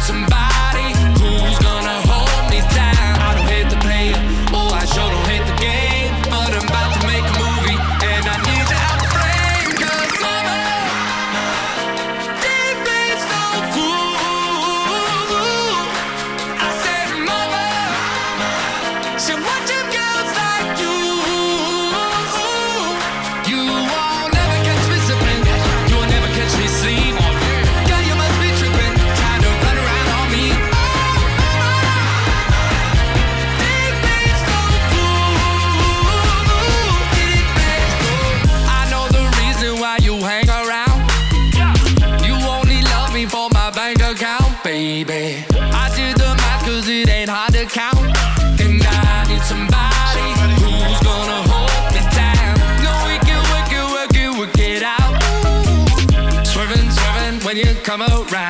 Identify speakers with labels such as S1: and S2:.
S1: somebody who's gonna hold me down. I don't hate the player, oh I sure don't hate the game, but I'm about to make a movie and I need you out the frame. 'Cause mama, deep bass no fool. I said mama, she watching girls like you. You won't never catch me sipping, you will never catch me sleep. Girl, you must be tripping, trying to run around on me. Deep bass no fool. Deep bass no. I know the reason why you hang around. You only love me for my bank account, baby. I did the math 'cause it ain't hard to count. And I need somebody who's gonna hold me down. No, we can work it out. Swerving when you come around.